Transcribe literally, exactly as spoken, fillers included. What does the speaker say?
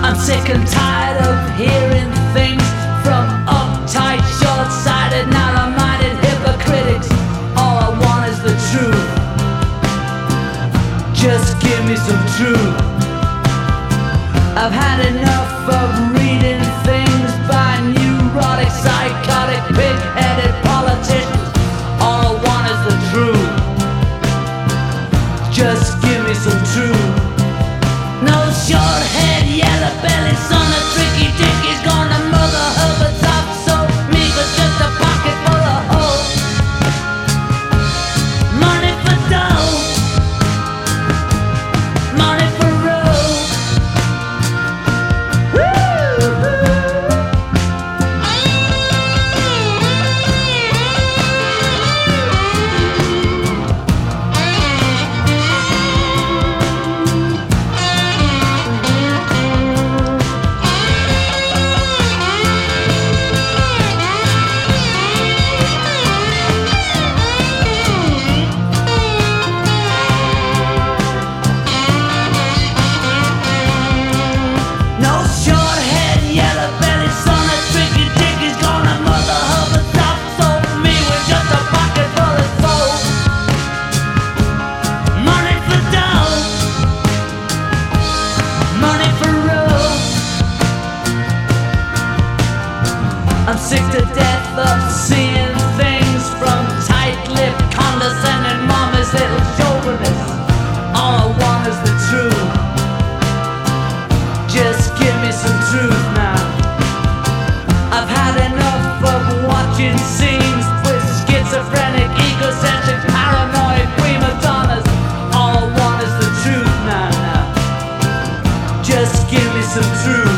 I'm sick and tired of hearing things from uptight, short-sighted, narrow-minded hypocritics. All I want is the truth. Just give me some truth. I've had enough of reading things by neurotic, psychotic, pig-headed politicians. All I want is the truth. Just give me some truth. No short head, yellow belly, son of tricky dick is gonna mother Herbert's up so meager, just a pocket full of holes. Money for dough, money for road. I'm sick to death of seeing things from tight-lipped, condescending mama's little chauvinists. All I want is the truth. Just give me some truth now. I've had enough of watching scenes with schizophrenic, egocentric, paranoid prima donnas. All I want is the truth now, now. Just give me some truth.